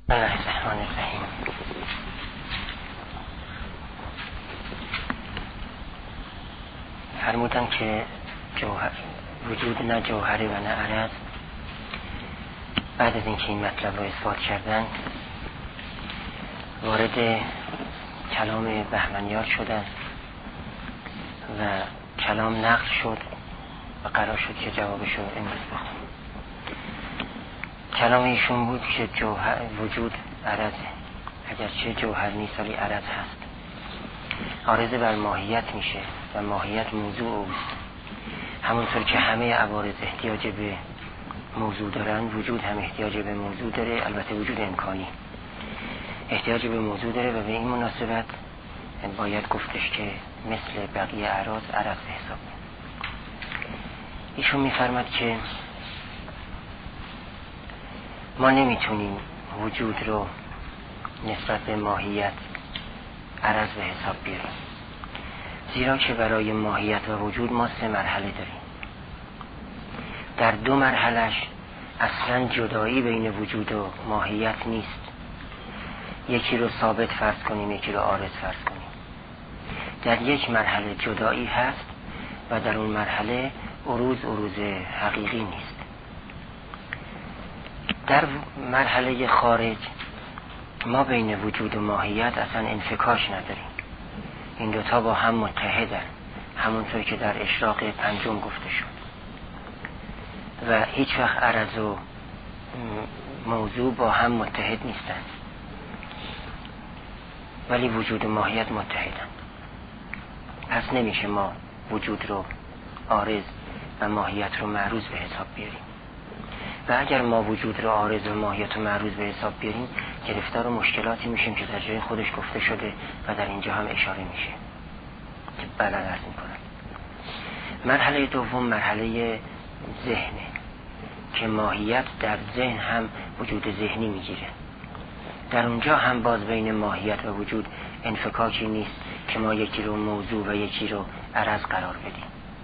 الله الرحمن الرحیم. فرمودن که وجود نه جوهره و نه عرض. بعد از اینکه این مطلب رو اثبات کردن وارد کلام بهمنیار شدن و کلام نقل شد و قرار شد که جوابش رو امروز بخونم. کلام ایشون بود که وجود عرضه، اگرچه جوهر نیست ولی عرض هست، عارض بر ماهیت میشه و ماهیت موضوع اوست. همونطور که همه عوارض احتیاج به موضوع دارن، وجود هم احتیاج به موضوع داره، البته وجود امکانی احتیاج به موضوع داره و به این مناسبت باید گفتش که مثل بقیه اعراض عرض به حساب. ایشون میفرماد که ما نمیتونیم وجود رو نسبت به ماهیت عرض به حساب بیاریم، زیرا که برای ماهیت و وجود ما 3 مرحله داریم. در 2 مرحلهش اصلا جدایی بین وجود و ماهیت نیست. یکی رو ثابت فرض کنیم، یکی رو عارض فرض کنیم. در 1 مرحله جدایی هست و در اون مرحله عروض حقیقی نیست. در مرحله خارج ما بین وجود و ماهیت اصلا انفکاک نداریم. این دوتا با هم متحدن، همونطور که در اشراق 5 گفته شد. و هیچ وقت عرض و موضوع با هم متحد نیستن، ولی وجود و ماهیت متحدن. پس نمیشه ما وجود رو عارض و ماهیت رو معروض به حساب بیاریم. و اگر ما وجود رو عارض و ماهیت رو معروض به حساب بیاریم، گرفتار و مشکلاتی میشیم که در جای خودش گفته شده و در اینجا هم اشاره میشه که بلد عرض میکنم. مرحله دوم مرحله ذهنه که ماهیت در ذهن هم وجود ذهنی میگیره. در اونجا هم باز بین ماهیت و وجود انفکاکی نیست که ما یکی رو موضوع و یکی رو عرض قرار بدیم.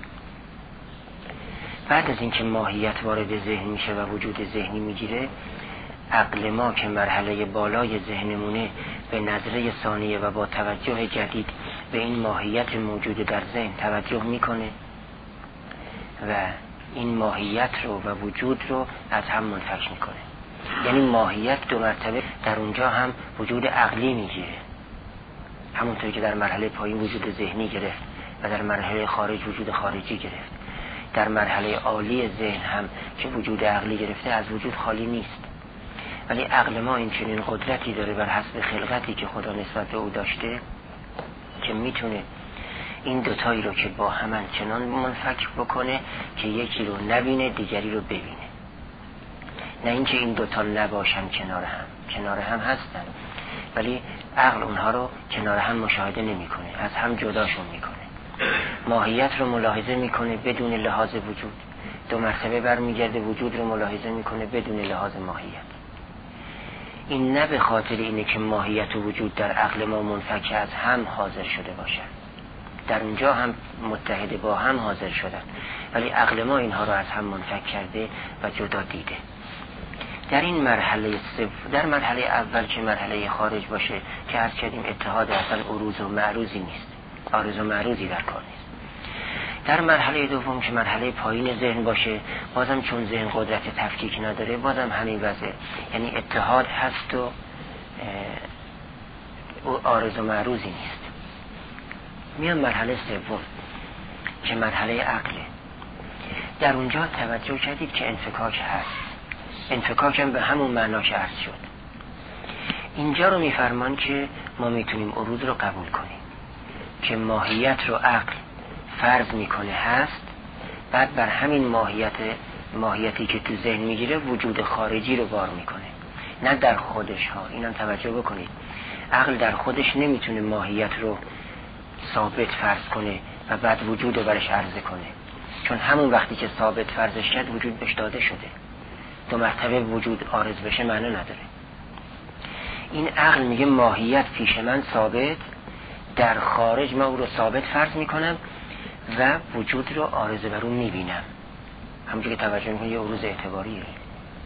بعد از اینکه ماهیت وارد ذهن میشه و وجود ذهنی میگیره، عقل ما که مرحله بالای ذهنمونه به نظره ثانیه و با توجه جدید به این ماهیت موجود در ذهن توجه میکنه و این ماهیت رو و وجود رو از هم منفک میکنه. یعنی ماهیت 2 مرتبه در اونجا هم وجود عقلی میگیره، همونطوری که در مرحله پایین وجود ذهنی گرفت و در مرحله خارج وجود خارجی گرفت. در مرحله عالی ذهن هم که وجود عقلی گرفته از وجود خالی نیست، ولی عقل ما این چنین قدرتی داره بر حسب خلقتی که خدا نسبت به او داشته که میتونه این دوتایی رو که با همن چنان منفک بکنه که یکی رو نبینه دیگری رو ببینه. نه اینکه این دوتا نباشن کنار هم هستن، ولی عقل اونها رو کنار هم مشاهده نمیکنه، از هم جداشون میکنه. ماهیت رو ملاحظه میکنه بدون لحاظ وجود، 2 مرتبه برمیگرده وجود رو ملاحظه میکنه بدون لحاظ ماهیت. این نه به خاطر اینه که ماهیت و وجود در عقل ما منفک از هم حاضر شده باشن، در اونجا هم متحد با هم حاضر شدن، ولی عقل ما اینها رو از هم منفک کرده و جدا دیده. در این مرحله در مرحله اول که مرحله خارج باشه که عرض کردیم اتحاد اصلا عروض و معروضی نیست، عارض و معروضی در کار نیست. در مرحله دوم که مرحله پایین ذهن باشه، بازم چون ذهن قدرت تفکیک نداره بازم همین وضعه، یعنی اتحاد هست و عارض و معروضی نیست. میان مرحله سوم که مرحله عقله. در اونجا توجه کردید که انفکاک هست، انفکاک هم به همون معنا که عرض شد. اینجا رو میفرمان که ما میتونیم عروض رو قبول کنیم که ماهیت رو عقل فرض میکنه هست، بعد بر همین ماهیتی که تو ذهن میگیره وجود خارجی رو بار میکنه، نه در خودش ها. اینم توجه بکنید، عقل در خودش نمیتونه ماهیت رو ثابت فرض کنه و بعد وجود رو برش عرضه کنه، چون همون وقتی که ثابت فرضش کرد وجود بهش داده شده. 2 مرتبه وجود عارض بشه معنی نداره. این عقل میگه ماهیت پیش من ثابت، در خارج من او رو ثابت فرض میکنم و وجود رو عارض بر اون میبینم. همونجور که توجه میکنی یه عروض اعتباریه.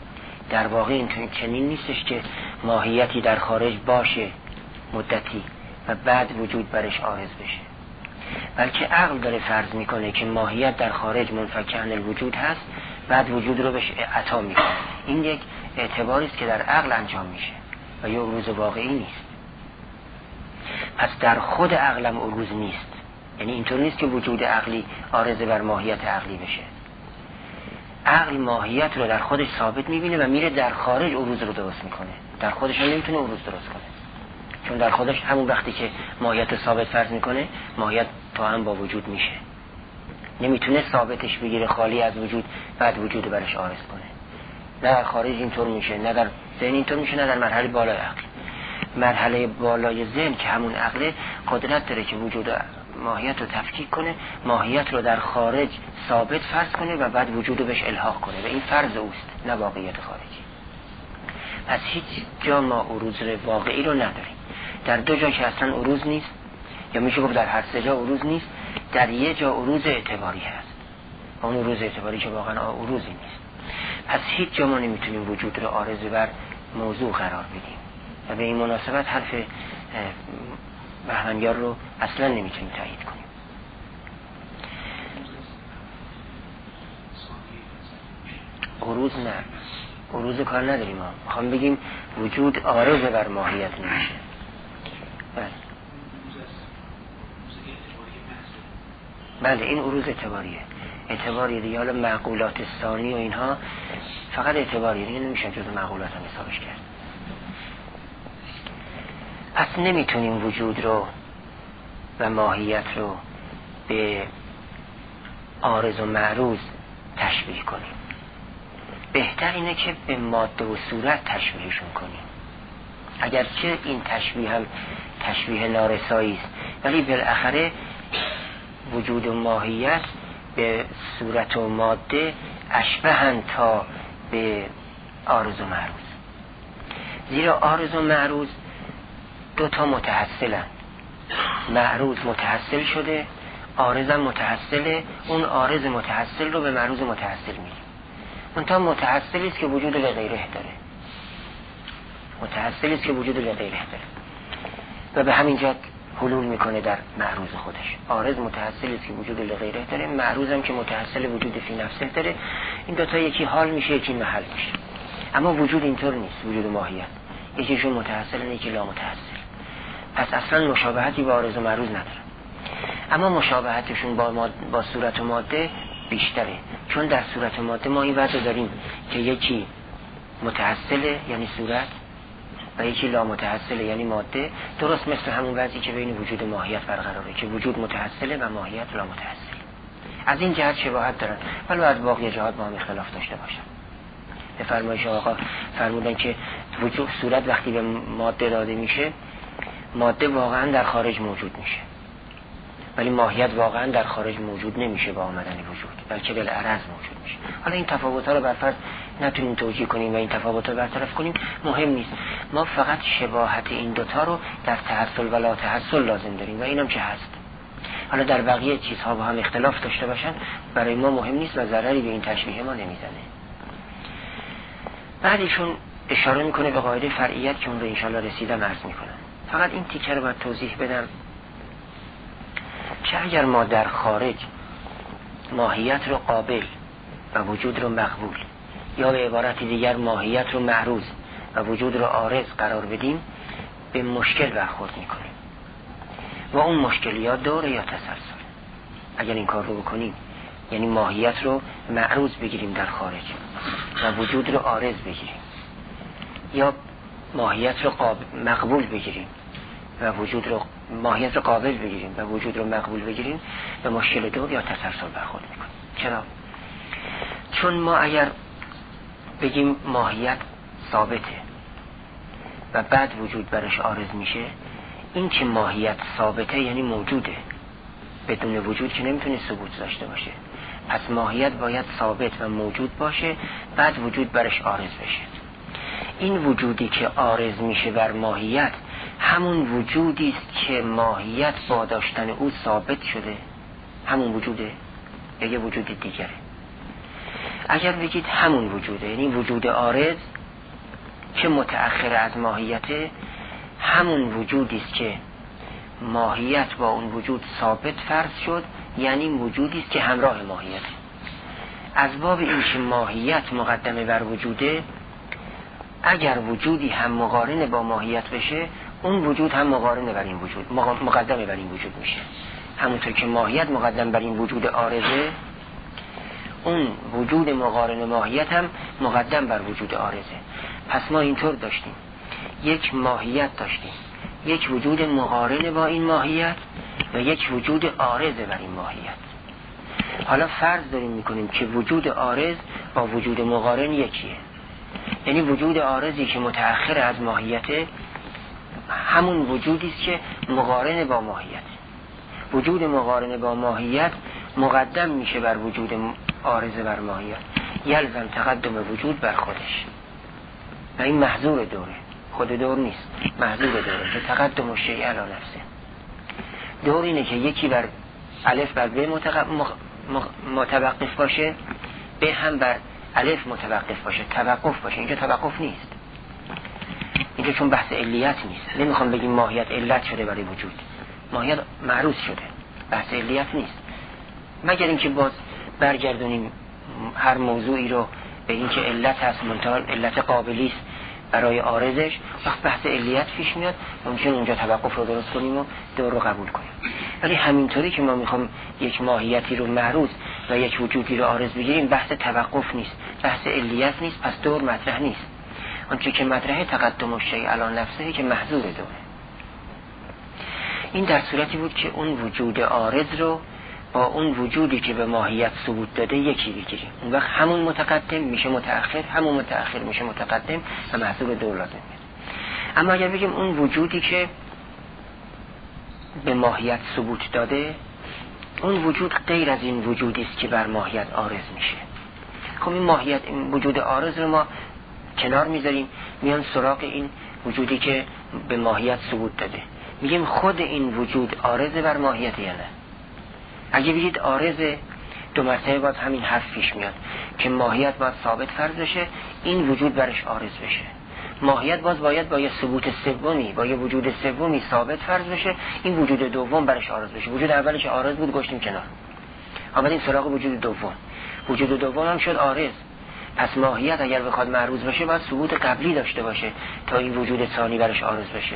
در واقع این چنین نیستش که ماهیتی در خارج باشه مدتی و بعد وجود برش عارض بشه، بلکه عقل داره فرض میکنه که ماهیت در خارج منفک عن الوجود هست، بعد وجود رو بهش عطا میکنه. این یک اعتباری است که در عقل انجام میشه و یک عروض واقعی نیست. پس در خود عقلم عروض نیست، یعنی اینطور نیست که وجود عقلی عارض بر ماهیت عقلی بشه. عقل ماهیت رو در خودش ثابت میبینه و میره در خارج عروض رو درست میکنه. در خودش هم نمیتونه عروض درست کنه، چون در خودش همون وقتی که ماهیت ثابت فرض میکنه ماهیت تا هم با وجود میشه، نمیتونه ثابتش بگیره خالی از وجود بعد وجود برش عارض کنه. نه در خارج اینطور میشه، نه در ذهن اینطور میشه، نه در مرحله بالای عقل. مرحله بالای ذهن که همون عقل قدرت داره که وجود ماهیت رو تفکیک کنه، ماهیت رو در خارج ثابت فرض کنه و بعد وجود رو بهش الحاق کنه و این فرض اوست، نه واقعیت خارجی. پس هیچ جا ما عروض واقعی رو نداریم. در دو جا که اصلا عروض نیست، یا میشه گفت در هر سه جا عروض نیست، در یه جا عروض اعتباری هست، اون عروض اعتباری که واقعا عروضی نیست. پس هیچ جا ما نمیتونیم وجود رو عارض بر موضوع قرار بدیم و به این مناسبت حرف بهمنیار رو اصلا نمیتونیم تایید کنیم. عروض نه، عروض کار نداریم ما. میخوام بگیم وجود عارض بر ماهیت نمیشه. بله این عروض اعتباریه دیگه. حالا معقولات ثانی و اینها فقط اعتباریه دیگه، نمیشه جز معقولات هم حسابش کرد. پس نمیتونیم وجود رو و ماهیت رو به عارض و معروض تشبیه کنیم. بهتر اینه که به ماده و صورت تشبیهشون کنیم، اگرچه این تشبیه هم تشبیه نارسایی است، ولی بالاخره وجود و ماهیت به صورت و ماده اشبهن تا به عارض و معروض. زیرا عارض و معروض دو تا متحصلن، معروض متحصل شده، عارض هم متحصله. اون عارض متحصل رو به معروض متحصل میگیم. اون تا متحصلی است که وجود لغیره داره، متحصلی است که وجود لغیره داره و به همین جهت حلول میکنه در معروض خودش. عارض متحصلی است که وجود لغیره داره، معروض هم که متحصل وجود فی نفسه داره. این دو تا یکی حال میشه یکی محل میشه. اما وجود اینطور نیست، وجود ماهیت یکیشون متحصل یکی لا متحصل. پس اصلا مشابهتی با عارض و معروض نداره، اما مشابهتشون با صورت و ماده بیشتره، چون در صورت و ماده ما این وضع داریم که یکی متحصله یعنی صورت و یکی لا متحصله یعنی ماده، درست مثل همون وضعی که بین وجود و ماهیت برقراره که وجود متحصله و ماهیت لا متحصل. از این جهت شباهت دارن، ولی از باقی جهات با هم اختلاف داشته باشن. به فرمایش آقا فرمودن که وجود صورت وقتی به ماده داده میشه، ماده واقعا در خارج موجود میشه، ولی ماهیت واقعا در خارج موجود نمیشه با آمدن وجود، بلکه بالعرض موجود میشه. حالا این تفاوت‌ها رو برفرض نتونیم توجیه کنیم و این تفاوت‌ها رو برطرف کنیم، مهم نیست. ما فقط شباهت این دوتا رو در تحصل و لا تحصل لازم داریم و اینم چه هست. حالا در بقیه چیزها با هم اختلاف داشته باشن برای ما مهم نیست و ضرری به این تشبیه ما نمیزنه. بعدشون اشاره میکنه به قاعده فرعیت که اون رو انشالله رسیدم عرض میکنم. فقط این تیکه رو باید توضیح بدم که اگر ما در خارج ماهیت رو قابل و وجود رو مقبول، یا به عبارت دیگر ماهیت رو معروض و وجود رو عارض قرار بدیم، به مشکل برخورد میکنیم و اون مشکل یا دوره یا تسلسل. اگر این کار رو بکنیم، یعنی ماهیت رو معروض بگیریم در خارج و وجود رو عارض بگیریم، یا ماهیت رو مقبول بگیریم و وجود رو ماهیت رو قابل بگیریم و وجود رو مقبول بگیریم، به مشکل دور یا تسلسل برخورد میکنیم. چرا؟ چون ما اگر بگیم ماهیت ثابته و بعد وجود برش عارض میشه، این که ماهیت ثابته یعنی موجوده، بدون وجود که نمیتونه ثبوت داشته باشه. پس ماهیت باید ثابت و موجود باشه، بعد وجود برش عارض بشه. این وجودی که عارض میشه بر ماهیت همون وجودی است که ماهیت با داشتن او ثابت شده، همون وجوده یا یه وجود دیگره. اگر بگید همون وجوده، یعنی وجود عارض که متأخر از ماهیت، همون وجودی است که ماهیت با اون وجود ثابت فرض شد، یعنی وجودی است که همراه ماهیت. از باب این که ماهیت مقدمه بر وجوده، اگر وجودی هم مقارن با ماهیت بشه، اون وجود هم مقارن بر این وجود، مقدمه بر این وجود میشه. همونطور که ماهیت مقدم بر این وجود عارضه، اون وجود مقارن ماهیت هم مقدم بر وجود عارضه. پس ما اینطور داشتیم، یک ماهیت داشتیم، یک وجود مقارن با این ماهیت و یک وجود عارضه بر این ماهیت. حالا فرض داریم میکنیم که وجود عارض با وجود مقارن یکیه، یعنی وجود عارضی که متأخر از ماهیت همون وجودی است که مقارن با ماهیت. وجود مقارن با ماهیت مقدم میشه بر وجود عارضه بر ماهیت، یلزم تقدم وجود بر خودش و این محظور دوره، خود دور نیست، محظور دوره که تقدم الشیء علی نفسه. دور اینه که یکی بر الف بر ب متوقف باشه، به هم بر الف متوقف باشه، توقف باشه. اینجا توقف نیست، اینجا چون بحث علیت نیست، نمیخوام بگیم ماهیت علت شده برای وجود، ماهیت معروض شده، بحث علیت نیست. مگر اینکه باز برگردونیم هر موضوعی رو به اینکه علت هست، منتها علت قابلی است برای عارضش، وقت بحث علیت پیش میاد، ممکن اونجا توقف رو درست کنیم و دور رو قبول کنیم. ولی همینطوری که ما میخوام یک ماهیتی رو معروض و یک وجودی رو عارض بگیریم، بحث توقف نیست، بحث علیت نیست، پس دور مطرح نیست. آنچه که مطرحه تقدم الشیء علی نفسه که محظور دوره. این در صورتی بود که اون وجود عارض رو با اون وجودی که به ماهیت ثبوت داده یکی بگیریم، اون وقت همون متقدم میشه متأخر، همون متأخر میشه متقدم و محظور دور لازم میاد. اما اگر بگیم اون وجودی که به ماهیت ثبوت داده، اون وجود غیر از این وجودی است که بر ماهیت عارض میشه، خب این ماهیت، این وجود عارض رو ما کنار میذاریم، میان سراغ این وجودی که به ماهیت ثبوت داده، میگیم خود این وجود عارض بر ماهیت یا نه. اگه بگید عارض، دو مرتبه باید همین حرف پیش میاد که ماهیت باید ثابت فرض بشه، این وجود برش عارض بشه. ماهیت باید با یه ثبوت سومی، با یه وجود سومی ثابت فرض بشه، این وجود دوم برش عارض بشه. وجود اولش عارض بود، گشتیم کنار، آمدیم سراغ وجود دوم، وجود دوم هم شد عارض. پس ماهیت اگر بخواد معروض بشه باید ثبوت قبلی داشته باشه تا این وجود ثانی برش عارض بشه.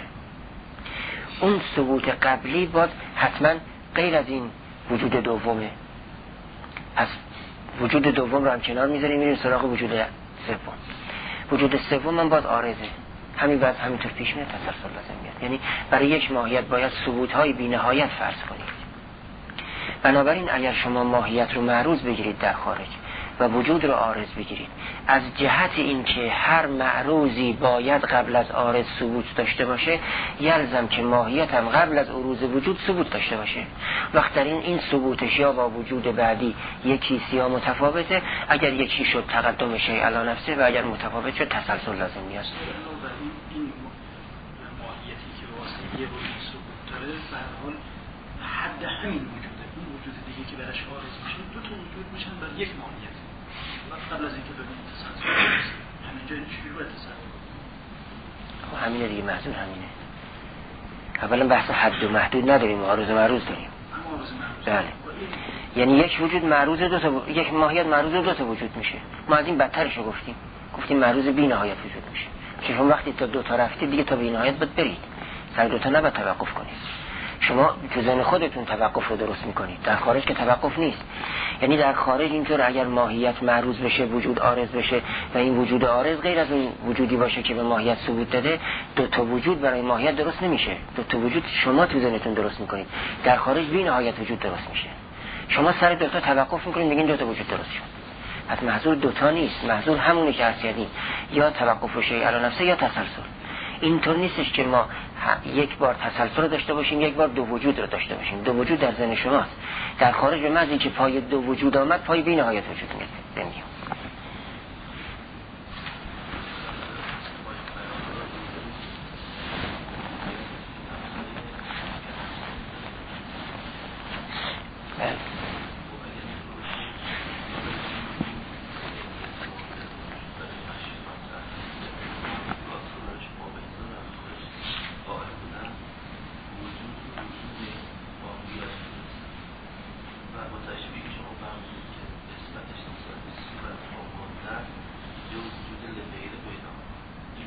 اون ثبوت قبلی باید حتما غیر از این وجود دومه. پس وجود دوم رو هم کنار میذاریم، میریم سراغ وجود سوم. وجود سوم هم باز عارضه، همین بعد همینطور پیش میاد، تسلسل لازم میاد. یعنی برای یک ماهیت باید ثبوت‌های بی‌نهایت فرض کنید. بنابراین اگر شما ماهیت رو معروض بگیرید در خارج و وجود رو عارض بگیرید، از جهت اینکه هر معروضی باید قبل از عارض ثبوت داشته باشه، یلزم که ماهیت هم قبل از عروض وجود ثبوت داشته باشه. وقت در این ثبوتش یا با وجود بعدی یکی یا متفاوته، اگر یکی شد تقدم شیء علی نفسه و اگر متفاوت شد تسلسل لازم میاد. این ماهیتی که واسه یه وجود ثبوت داره، به هر حال حد همین وجوده، اون وجود دیگه که برش عارض میشه، دو تا وجود میشن بر یک ماهیت. قبل از اینکه ببینیم تسلسل همینجا چجوری باید تصور کنیم؟ خب همینه دیگه، محضور همینه. اولا بحث حد و محدود نداریم، عارض و معروض داریم. بله، یعنی یک وجود معروض یک ماهیت معروض دو تا وجود میشه. ما از این بدترش رو گفتیم معروض بی نهایت وجود میشه. چون وقتی تا دو تا رفتید دیگه تا بی نهایت باید برید، سر دو تا نباید توقف کنید. شما تو ذهن خودتون توقف رو درست میکنید، در خارج که توقف نیست. یعنی در خارج اینطور اگر ماهیت معروض بشه، وجود عارض بشه و این وجود عارض غیر از اون وجودی باشه که به ماهیت ثبوت داده، دو تا وجود برای ماهیت درست نمیشه. دو تا وجود شما تو ذهنتون درست میکنید، در خارج بی نهایت وجود درست میشه. شما سر دو تا توقف میکنید، میگین دو تا وجود درست شد. پس محظور دو تا نیست، محظور همونی که عرض کردیم، یا توقف شیء علی نفسه یا تسلسل. اینطور نیستش که ما یک بار تسلسل رو داشته باشیم، یک بار دو وجود رو داشته باشیم. دو وجود در ذهن شماست، در خارج به محض اینکه پای دو وجود آمد، پای بی نهایت وجود میاد.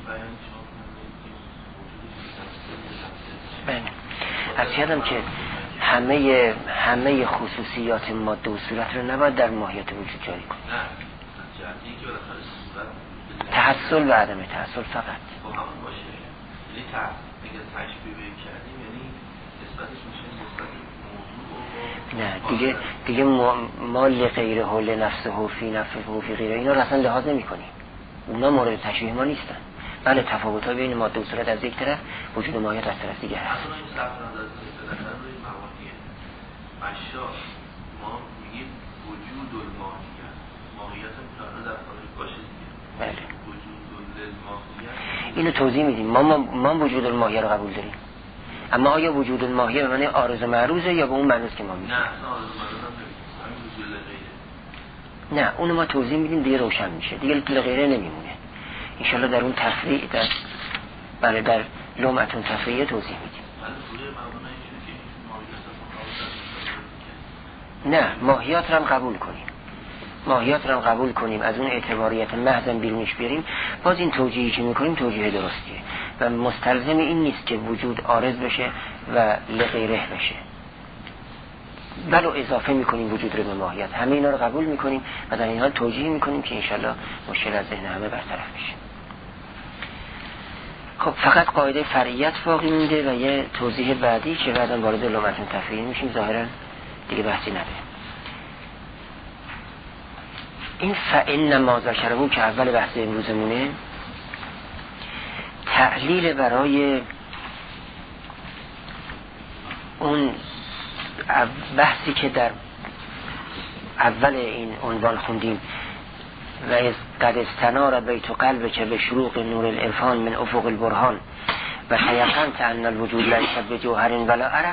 از یادم که همه خصوصیات ماده و صورت رو نباید در ماهیت وجود جاری کنیم. تحصل و عدم تحصل فقط با همون باشه. یعنی اگر تشبیه کردیم یعنی نسبتش میشه نسبت موضوع نه دیگه ما لغیره و لنفسه و فی نفسه و فی غیره اینا رو اصلا لحاظ نمی کنیم. اونا مورد تشبیه ما نیستن. بله تفاوت‌ها بین ماده و صورت از یک طرف، وجود و ماهیت از طرف دیگه هست. اصلا این صرف نظر بالاخره روی مواهیت اشیا ما میگیم وجود الماهیت، ماهیت هم در خارج باشه دیگه. بله وجود الماهیت اینو توضیح میدیم. ما وجود الماهیت رو قبول داریم، اما آیا وجود الماهیت به معنی عارض و معروضه یا به اون معنی است که ما میگیم؟ نه اصلا عارض و معروض هم نمیگیم، همین وجود لغیره. نه اونو ما توضیح میدیم دیگه روشن میشه، دیگه لغیره نمیمونه. انشالله در اون تفریع در لمعتون تفریعه توضیح میدیم. نه ماهیات رو هم قبول کنیم از اون اعتباریت محض بیرونش بیاریم، باز این توجیهی که میکنیم توجیه درستیه و مستلزم این نیست که وجود عارض بشه و لغیره بشه. بلو اضافه میکنیم وجود رو به ماهیت، همه اینا رو قبول میکنیم و در این حال توجیه میکنیم که انشالله مشکل از ذهن همه برطرف میشه. خب فقط قاعده فرعیت باقی مونده و یه توضیح بعدی که بعداً وارد لمعتون تفریعی میشیم، ظاهراً دیگه بحثی نداره. این فإن ما ذکره که اول بحث امروزمونه تعلیل برای اون بحثی که در اول این عنوان خوندیم و از قد استنار بیت قلب که به شروق نور العرفان من افق البرهان و تیقنت ان الوجود لیس بجوهر ولا عرض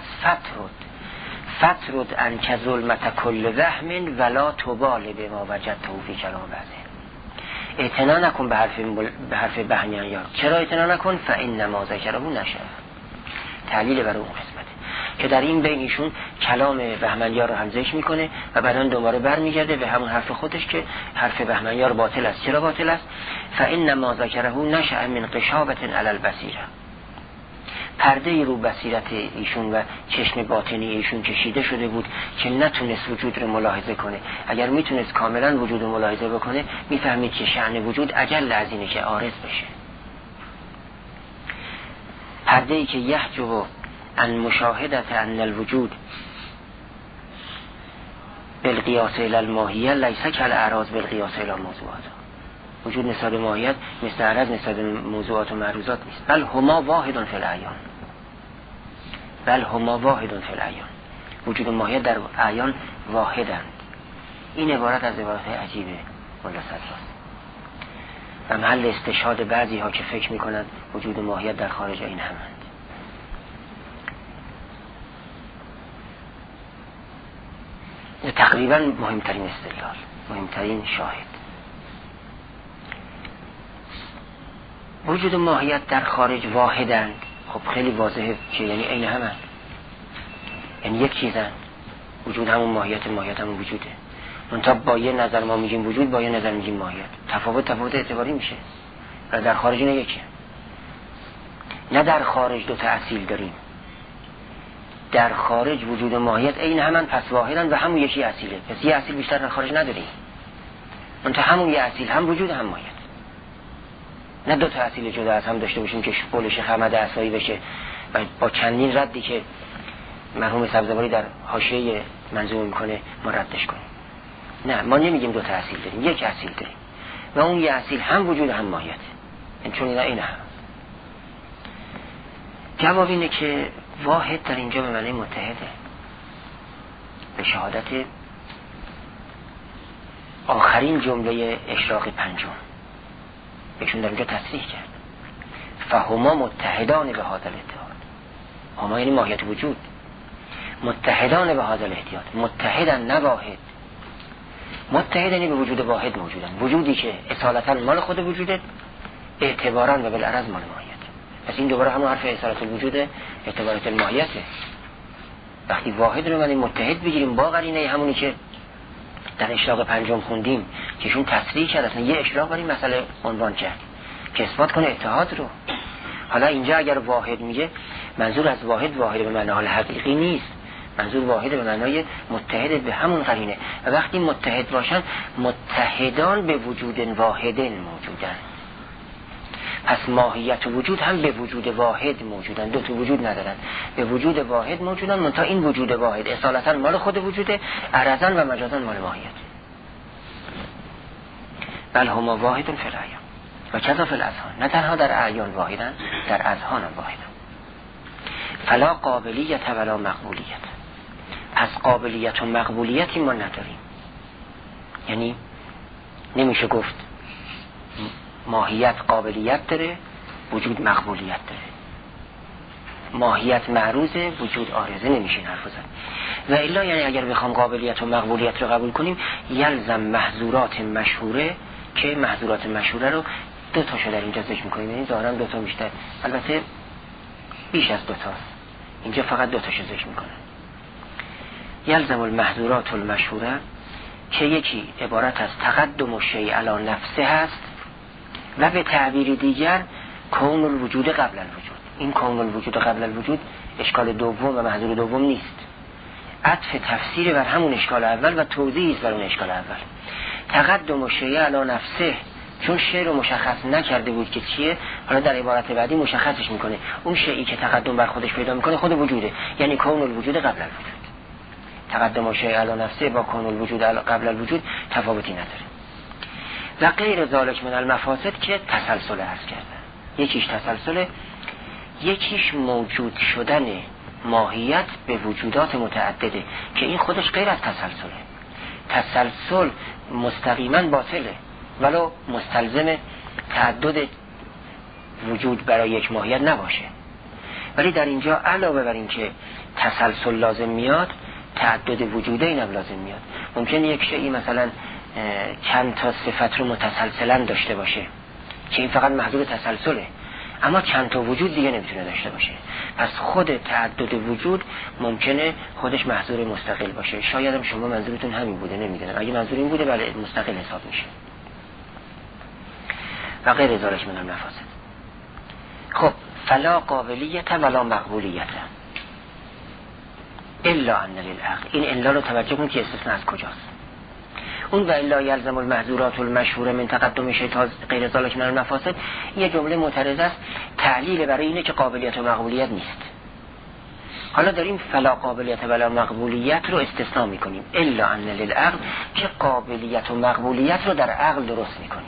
فترد ان که ظلمت کل وهم ولا تبال به ما وجدته فی کلام بعضه. اعتنا نکن به حرف بهنیان یار. چرا اعتنا نکن؟ فإن ما ذکره نشه. تعلیل برای اون قسمت که در این بین ایشون کلام بهمنیار رو هم ذکر میکنه و بعداً دوباره برمیگرده به همون حرف خودش که حرف بهمنیار باطل است. چرا باطل است؟ فإن ما ذکره نشأ من قشابة علی البصیره. پرده رو بصیرت ایشون و چشم باطنی ایشون کشیده شده بود که نتونست وجود رو ملاحظه کنه. اگر میتونست کاملا وجود رو ملاحظه بکنه میفهمید که شأن وجود اجل از اینه که عارض بشه. پرده ای که یحجب ان مشاهدت ان الوجود بالقیاس الی الماهیه لیس کالاعراض بالقیاس الی الموضوعات. وجود نسبت به ماهیت مثل عرض نسبت به موضوعات و معروضات نیست، بل هما واحد فی الاعیان. وجود و ماهیت در اعیان واحدند. این عبارت از عبارت عجیبه مولا صدراست و محل استشهاد بعضی ها که فکر میکنند وجود و ماهیت در خارج این همند. تقریبا مهمترین استدلال، مهمترین شاهد. وجود و ماهیت در خارج واحدند. خب خیلی واضحه که یعنی عین همند، یعنی یک چیزند. وجود همون ماهیت، ماهیت همون وجوده. منتها با یه نظر ما میگیم وجود، با یه نظر میگیم ماهیت. تفاوت اعتباری میشه و در خارج نه یکی. نه در خارج دو تا اصیل داریم. در خارج وجود و ماهیت عین همند، پس واحدند و همون یکی اصیله. پس یه اصیل بیشتر در خارج نداریم. منتها همون یه اصیل هم وجود هم ماهیت. نه دو تا اصیل جدا از هم داشته باشیم که قول شیخ احمد عصایی بشه و با چندین ردی که مرحوم سبزواری در حاشیه منظومه میکنه ما ردش کنیم. نه، ما نمیگیم دو تا اصیل داریم، یک اصیل داریم و اون یک اصیل هم وجود هم ماهیت. چون این هم جواب اینه که واحد در اینجا به معنی متحده. به شهادت آخرین جمله اشراق پنجم بهشون در اونجا تصریح کرد. فهما متحدان به هذا الاتحاد. هما یعنی ماهیت وجود، متحدان به هذا الاتحاد. متحدن نه واحد. متحدنی به وجود واحد موجودن. وجودی که اصالتا مال خود وجوده، اعتبارا و بالعرض مال ماهیت. پس این دوباره همون حرف اصالت الوجود اعتبارات الماهیته. وقتی واحد رو معنی متحد بگیریم با قرینه همونی که در اشراق پنجم خوندیم که ایشون تصریح کرد، اصلا یه اشراق برای مسئله عنوان کرد که اثبات کنه اتحاد رو. حالا اینجا اگر واحد میگه، منظور از واحد به معنای حقیقی نیست، منظور واحد به معنای متحد به همون قرینه. و وقتی متحد باشن، متحدان به وجود واحد موجودن. پس ماهیت و وجود هم به وجود واحد موجودن، دو تا وجود ندارن، به وجود واحد موجودن. منتها این وجود واحد اصالتا مال خود وجوده، عرضاً و مجازاً مال ماهیت. بل هما واحد فی العیان و کذا فی الاذهان. نه تنها در اعیان واحدن، در اذهان هم واحدن. فلا قابلیت ولا مقبولیت. پس قابلیت و مقبولیتی ما نداریم. یعنی نمیشه گفت ماهیت قابلیت داره، وجود مقبولیت داره. ماهیت معروضه، وجود عارضه، نمیشه این حرف زد. و الا یعنی اگر بخوام قابلیت و مقبولیت رو قبول کنیم، یلزم محظورات مشهوره، که محظورات مشهوره رو دو تاشو در اینجا ذکر می‌کنیم. یعنی ظاهراً دو تا بیشتر، البته بیش از دو تا، اینجا فقط دو تاشو ذکر می‌کنه. یلزم المحظورات المشهوره، که یکی عبارت از تقدم الشیء علی نفسه هست و به تعبیر دیگر کون الوجود قبل الوجود. این کون الوجود قبل الوجود اشکال دوم و محظور دوم نیست، عطف تفسیر بر همون اشکال اول و توضیح بر اون اشکال اول. تقدم الشیء علی نفسه، چون شیء رو مشخص نکرده بود که چیه، حالا در عبارت بعدی مشخصش میکنه. اون شیئی که تقدم بر خودش پیدا میکنه خود وجوده، یعنی کون الوجود قبل الوجود. تقدم الشیء علی نفسه با کون الوجود قبل الوجود تفاوتی نداره. و غیر ذالک من المفاسد که تسلسل عرض کردن. یکیش تسلسل، یکیش موجود شدن ماهیت به وجودات متعدده، که این خودش غیر از تسلسله. تسلسل مستقیما باطله، ولو مستلزم تعدد وجود برای یک ماهیت نباشه. ولی در اینجا علاوه بر این که تسلسل لازم میاد، تعدد وجوده اینم لازم میاد. ممکنه یک شیئی مثلا چند تا صفت رو متسلسلا داشته باشه که این فقط محضور تسلسله، اما چند تا وجود دیگه نمیتونه داشته باشه. پس خود تعدد وجود ممکنه خودش محضور مستقل باشه. شاید هم شما منظورتون همین بوده، نمیدونم. اگه منظور این بوده بله مستقل حساب میشه. و غیر ذالک من المفاسد. خب فلا قابلیت ولا مقبولیت الا ان للعقل. این الا رو توجه کن که استثناء از کجاست. اون و الا یلزم المحظورات المشهوره من تقدم شیء غیر ذالک من المفاسد، یه جمله معترض است، تعلیل برای اینه که قابلیت و مقبولیت نیست. حالا داریم فلا قابلیت ولا مقبولیت رو استثناء میکنیم، الا ان للعقل، که قابلیت و مقبولیت رو در عقل درست میکنیم.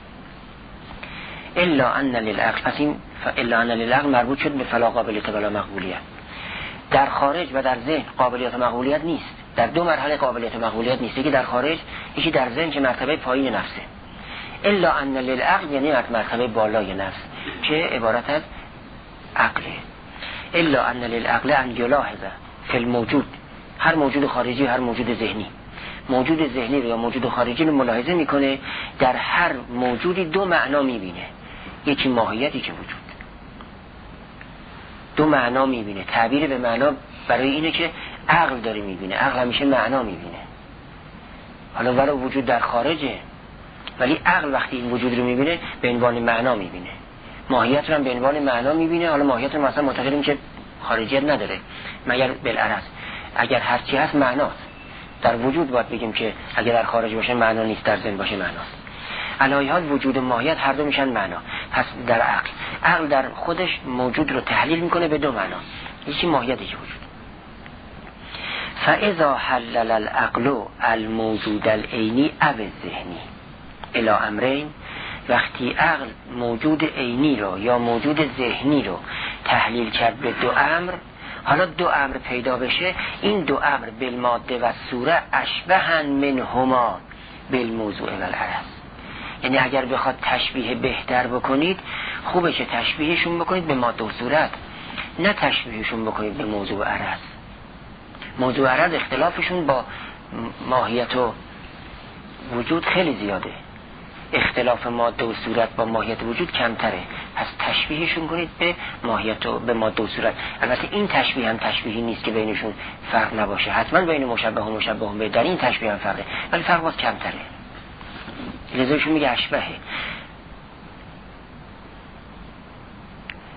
الا ان للعقل، پس این الا ان للعقل مربوط شد به فلا قابلیت ولا مقبولیت. در خارج و در ذهن قابلیت و مقبولیت نیست. در دو مرحله قابلیت و مقبولیت نیست، یکی در خارج، یکی در ذهن که مرتبه پایین نفسه. الا ان للعقل یعنی مرتبه بالای نفس که عبارت از عقله. الا ان للعقل ان یلاحظ فی الموجود، هر موجود خارجی، هر موجود ذهنی، موجود ذهنی یا موجود خارجی رو ملاحظه میکنه، در هر موجودی دو معنا میبینه، یکی ماهیت یکی وجود. دو معنا میبینه. تعبیر به معنا برای اینه که عقل داره میبینه، عقل همیشه معنا میبینه. حالا ولو وجود در خارجه، ولی عقل وقتی این وجود رو میبینه به عنوان معنا میبینه، ماهیت رو هم به عنوان معنا میبینه. حالا ماهیت رو مثلا معتقدیم که خارجیت نداره، مگر بالعرض اگر هرچی هست معناست. در وجود باید بگیم که اگر در خارج باشه معنا نیست، در ذهن باشه معناست. علایه حال وجود و ماهیت هر دو میشن معنا. پس در عقل در خودش موجود رو تحلیل میکنه به دو معنا، یکی ماهیت یکی وجود. فاذا حلل العقل الموجود العینی او الذهنی الی امرین، وقتی عقل موجود عینی رو یا موجود ذهنی رو تحلیل کرد به دو امر، حالا دو امر پیدا بشه، این دو امر بالماده و صوره اشبهن منهما بالموضوع و العرض. یعنی اگر بخواد تشبیه بهتر بکنید، خوبه که تشبیهشون بکنید به ماده و صورت، نه تشبیهشون بکنید به موضوع و عرض. موضوع و عرض اختلافشون با ماهیت و وجود خیلی زیاده، اختلاف ماده و صورت با ماهیت وجود کمتره. پس تشبیهشون کنید به ماهیت و به ماده و صورت. البته این تشبیه هم تشبیهی نیست که بینشون فرق نباشه، حتما بین مشبه و مشبه به در این تشبیه هم فرقه، ولی فرق باز کمتره. لذایشون میگه اشبهه.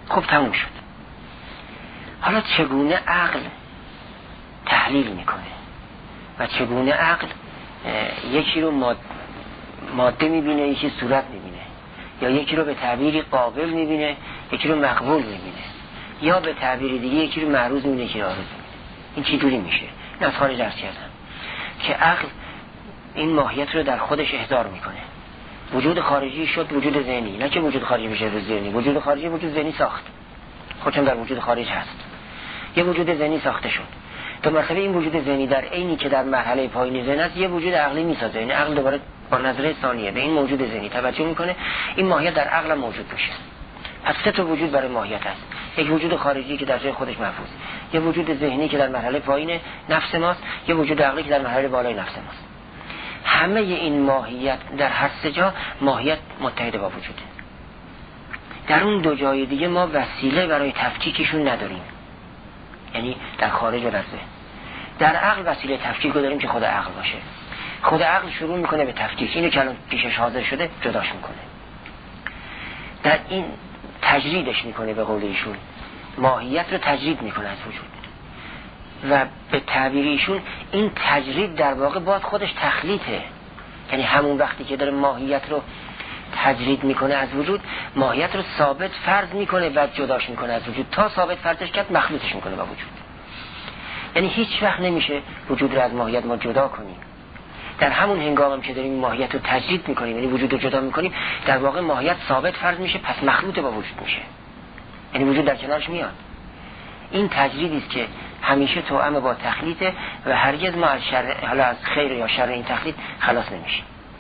خب تموم شد. حالا چگونه عقل تحلیل میکنه و چگونه عقل یکی رو ماده میبینه، یکی صورت میبینه، یا یکی رو به تعبیری قابل میبینه، یکی رو مقبول میبینه، یا به تعبیر دیگه یکی رو معروض میبینه، یکی رو عارض میبینه. این چی جوری میشه؟ این از خارج درس کردم که عقل این ماهیت رو در خودش احضار میکنه. وجود خارجی شد وجود ذهنی، نه که وجود خارجی بشه وجود ذهنی. وجود خارجی وجود ذهنی ساخت، خودش در وجود خارج هست، یه وجود ذهنی ساخته شد. تو مرتبه این وجود ذهنی در عینی که در مرحله پایینی ذهن است، یه وجود عقلی میسازه. یعنی عقل دوباره با نظره ثانیه به این موجود ذهنی توجه میکنه، این ماهیت در عقل موجود میشه. پس سه تا وجود برای ماهیت هست. یک وجود خارجی که در جای خودش محفوظ، یه وجود ذهنی که در مرحله پایین نفس ماست، یه وجود عقلی که در مرحله بالای نفس ماست. همه این ماهیت در هر سه جا ماهیت متحد با وجوده. در اون دو جای دیگه ما وسیله برای تفکیکشون نداریم، یعنی در خارج و در ذهن. در عقل وسیله تفکیک رو داریم که خود عقل باشه. خود عقل شروع میکنه به تفکیک، اینو که الان پیشش حاضر شده جداش میکنه، در این تجریدش میکنه، به قول ایشون ماهیت رو تجرید میکنه از وجود. و به تعبیر ایشون این تجرید در واقع باید خودش تخلیطه، یعنی همون وقتی که داره ماهیت رو تجرید میکنه از وجود، ماهیت رو ثابت فرض میکنه بعد جداش میکنه از وجود. تا ثابت فرضش کرد مخلوطش میکنه با وجود. یعنی هیچ وقت نمیشه وجود رو از ماهیت ما جدا کنیم. در همون هنگام هم که داریم ماهیت رو تجرید میکنیم، یعنی وجود رو جدا میکنیم، در واقع ماهیت ثابت فرض میشه، پس مخلوط با وجود میشه، یعنی وجود در کنارش میاد. این تجریدی است که همیشه توأم با تخلیطه و هرگز ما از شر، حالا از خیر یا شر این تخلیط خلاص نمیشیم.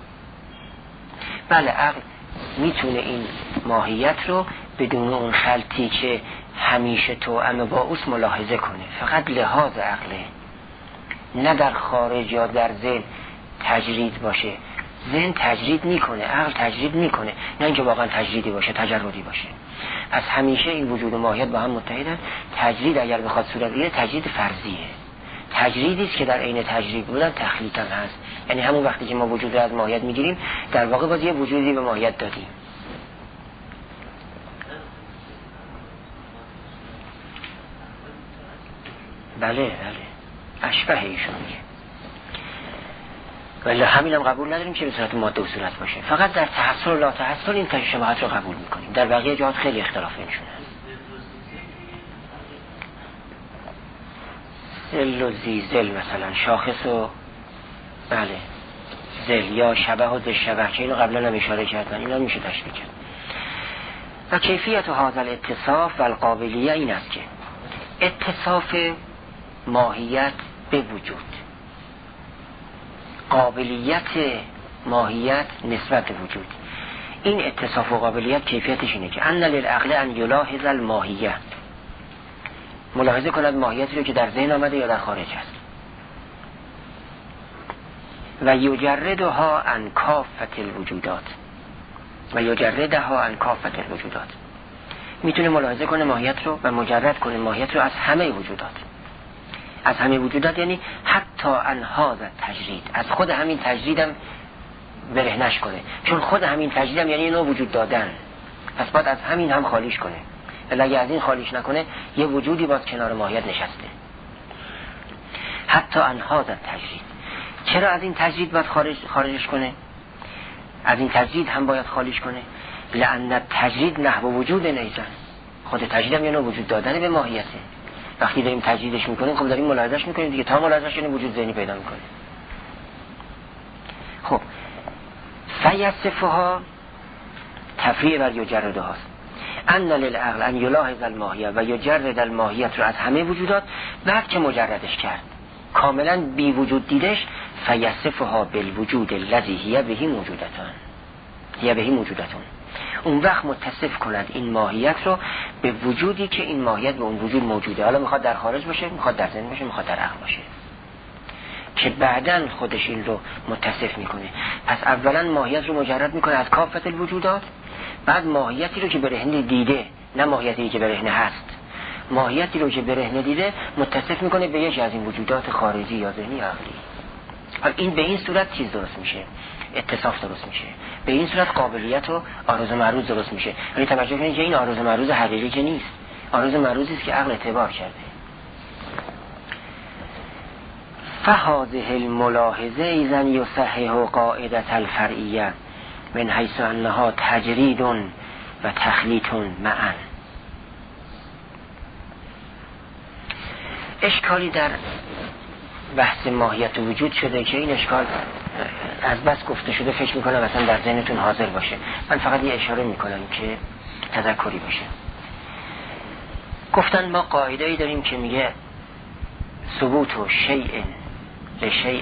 بله عقل میتونه این ماهیت رو بدون اون خلطی که همیشه توأم با اوست ملاحظه کنه، فقط لحاظ عقله، نه در خارج یا در ذهن تجرید باشه. ذهن تجرید میکنه، عقل تجرید میکنه، نه اینکه واقعا تجریدی باشه، تجردی باشه. پس همیشه این وجود و ماهیت با هم متحدن. تجرید اگر بخواد صورت بگیره تجرید فرضیه، تجریدی است که در عین تجرید بودن تخلیط هم هست. یعنی همون وقتی که ما وجود رو از ماهیت میگیریم، در واقع باز یه وجودی به ماهیت دادیم. بله اشبه ایشون میگه. ولی همین هم قبول نداریم که به صورت ماده و صورت باشه، فقط در تحصل و لا تحصل این تشابهات رو قبول میکنیم. در بقیه جهات خیلی اختلاف بینشون هست. زل و زیزل مثلا، شاخص و بله زل، یا شبه و زشبه که اینو قبلا هم اشاره کردن، اینا میشه تشبیه کرد. و کیفیت هذا الاتصاف و القابلیه این است که اتصاف ماهیت به وجود، قابلیت ماهیت نسبت به وجود، این اتصاف و قابلیت کیفیتش اینه که ان للعقل ان یلاحظ الماهیه، ملاحظه کند ماهیتی رو که در ذهن آمده یا در خارج است، و یجردها عن کافة الوجودات، و یجردها عن کافة الوجودات، میتونه ملاحظه کنه ماهیت رو و مجرد کنه ماهیت رو از همه وجودات، از همه وجودات، یعنی حتی عن هذا تجرید، از خود همین تجریدم برهنش کنه، چون خود همین تجریدم یعنی نوع وجود دادن، پس باید از همین هم خالیش کنه. ولی اگه از این خالیش نکنه یه وجودی باز کنار ماهیت نشسته. حتی عن هذا تجرید، چرا از این تجرید باید خارجش کنه؟ از این تجرید هم باید خالیش کنه. لأن تجرید نحو وجود نیزن، خود تجریدم یه نوع وجود دادن به ماهیته. وقتی داریم تجریدش میکنیم خب داریم ملاحظهش میکنیم دیگه، تا ملاحظهش یعنی وجود ذهنی پیدا میکنه. خب فیصفها تفریع بر یجرده هاست. ان للعقل ان یلاحظ الماهیه و یجرد الماهیت رو از همه وجودات، بعد که مجردش کرد کاملا بی وجود دیدش، فیصفها بالوجود الذی هی بهی موجودتان، هی بهی موجودتان، اون وقت متصف کند این ماهیت رو به وجودی که این ماهیت به اون وجود موجوده، حالا میخواد در خارج باشه، میخواد در ذهن باشه، میخواد در عقل باشه، که بعداً خودش این رو متصف میکنه. پس اولا ماهیت رو مجرد میکنه از کافة الوجودات، بعد ماهیتی رو که برهنه دیده، نه ماهیتی که برهنه هست، ماهیتی رو که برهنه دیده متصف میکنه به یکی از این وجودات خارجی یا ذهنی عقلی. حالا این به این صورت چیز درست میشه، اتصاف درست میشه، به این صورت قابلیت و عارض و معروض درست میشه. ولی توجه کنید که این عارض و معروض حقیقی که نیست، عارض و معروضی است که عقل اعتبار کرده. فهذه الملاحظه اذا يصحح قاعده الفرعیه من حيث انها تجرید و تخلیط معا. اشکالی در بحث ماهیت وجود شده که این اشکال از بس گفته شده فکر میکنم مثلا در ذهنتون حاضر باشه. من فقط یه اشاره میکنم که تذکری باشه. گفتن ما قاعده ای داریم که میگه ثبوت و شیء لشیء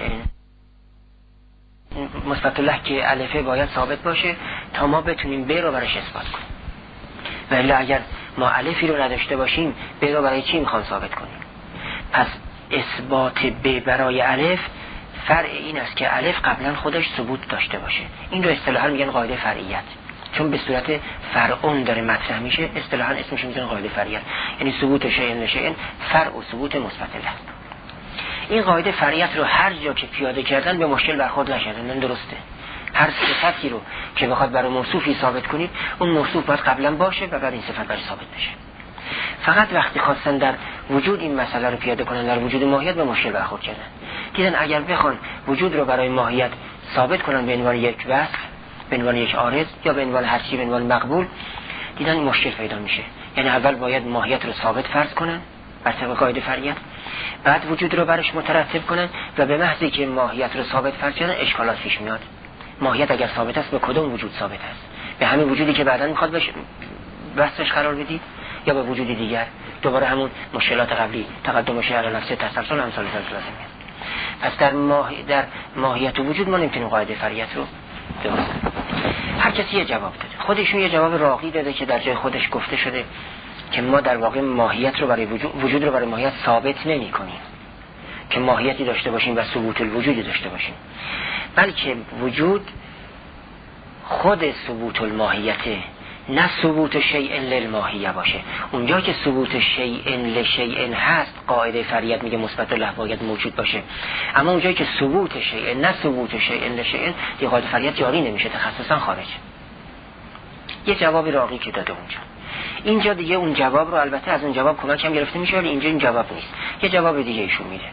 مثبت الله که الفه باید ثابت باشه تا ما بتونیم ب رو برش اثبات کنیم. ولی اگر ما الفی رو نداشته باشیم ب رو برای چی میخوان ثابت کنیم؟ پس اثبات ب برای الف فرع این است که الف قبلا خودش ثبوت داشته باشه. این رو اصطلاحاً میگن قاعده فرعیت، چون به صورت فرعون داره مطرح میشه اصطلاحاً اسمش میذارن قاعده فرعیت، یعنی ثبوت شیء لشیء فرع و ثبوت مثبت له. این قاعده فرعیت رو هر جا که پیاده کردن به مشکل برخورد نشدن. این درسته، هر صفتی رو که بخواد برای موصوفی ثابت کنید اون موصوف باید قبلا باشه و بعد این صفت برای ثابت بشه. فقط وقتی خواستن در وجود این مسئله رو پیاده کنن در وجود ماهیت به مشکل برخورد کردن. دیدن اگر بخوان وجود رو برای ماهیت ثابت کنن به عنوان یک وصف، به عنوان یک عارض یا به عنوان هر چیزی، به عنوان مقبول، دیدن مشکل پیدا میشه. یعنی اول باید ماهیت رو ثابت فرض کنن بر طبق قاعده فرعیت، بعد وجود رو برش مترتب کنن و به محضی که ماهیت رو ثابت فرض کردن اشکالات پیش میاد. ماهیت اگر ثابت است به کدوم وجود ثابت است؟ به همین وجودی که بعداً میخواد بشه وصفش قرار بدید یا به وجودی دیگر؟ دوباره همون مشکلات قبلی تقدم شعر نفسه تسلسل امثال لازم میاد. پس در ماهیت و وجود ما نمیتونیم قاعده فرعیت رو درست کنیم. هر کسی یه جواب داده، خودشون یه جواب راقی داده که در جای خودش گفته شده که ما در واقع ماهیت رو برای وجود رو برای ماهیت ثابت نمی کنیم که ماهیتی داشته باشیم و ثبوت الوجودی داشته باشیم، بلکه وجود خود ثبوت الماهیته، نه ثبوت شیء للماهیه باشه. اونجا که ثبوت شیء لشیء هست قاعده فرعیت میگه مثبت له باید موجود باشه، اما اونجایی که ثبوت شیء نه ثبوت شیء لشیء دیگه قاعده فرعیت جاری نمیشه، تخصصا خارج. یه جوابی راقی که داده اونجا. اینجا دیگه اون جواب رو البته از اون جواب کمک هم گرفته میشه، ولی اینجا این جواب نیست، یه جواب دیگه ایشون میده.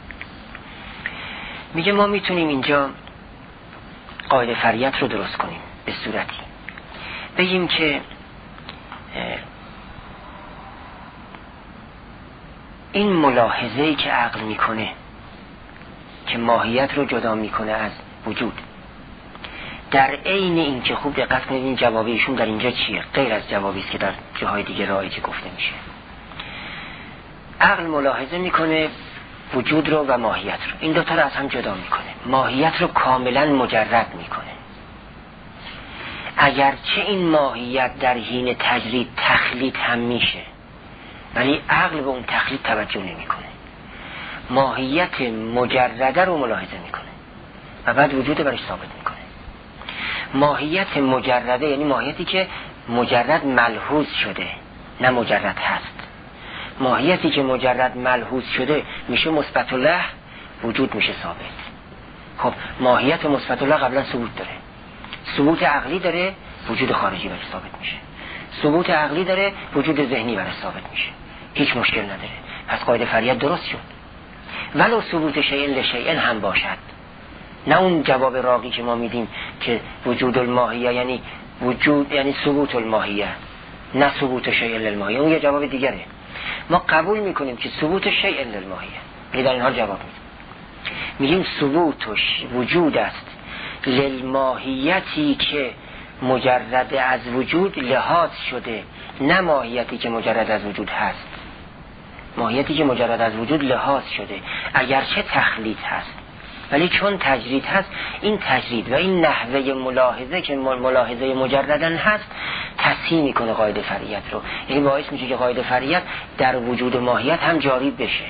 میگه ما میتونیم اینجا قاعده فرعیت رو درست کنیم به صورتی بگیم که این ملاحظه‌ای که عقل میکنه که ماهیت رو جدا میکنه از وجود، در عین این که خوب دقت کنید این جوابی ایشون در اینجا چیه؟ غیر از جوابی است که در جاهای دیگه رایج گفته میشه. عقل ملاحظه میکنه وجود رو و ماهیت رو، این دوتا رو از هم جدا میکنه، ماهیت رو کاملا مجرد میکنه. اگرچه این ماهیت در حین تجرید تخلیط هم میشه، ولی عقل به اون تخلیط توجه نمیکنه، ماهیت مجرده رو ملاحظه میکنه و بعد وجود برش ثابت میکنه. ماهیت مجرده یعنی ماهیتی که مجرد ملحوظ شده نه مجرد هست. ماهیتی که مجرد ملحوظ شده میشه مثبت له، وجود میشه ثابت. خب ماهیت مثبت له قبلا ثبوت داره، ثبوت عقلی داره، وجود خارجی برش ثابت میشه. ثبوت عقلی داره، وجود ذهنی برش ثابت میشه، هیچ مشکل نداره. پس قاعده فرعیت درست شد. ولو ثبوت شیء لشیء هم باشد، نه اون جواب راقی که ما میدیم که وجود الماهیه یعنی وجود یعنی ثبوت الماهیه نه ثبوت شیء للماهیه، اون یه جواب دیگره. ما قبول میکنیم که ثبوت شیء للماهیه، در این حال جواب میدیم ثبوت وجود است للماهیتی که مجرد از وجود لحاظ شده، نه ماهیتی که مجرد از وجود هست. ماهیتی که مجرد از وجود لحاظ شده اگرچه تخلیط هست، ولی چون تجرید هست، این تجرید و این نحوه ملاحظه که ملاحظه مجردن هست تصحیح میکنه قاعده فرعیت رو. یعنی باعث میشه که قاعده فرعیت در وجود ماهیت هم جاری بشه،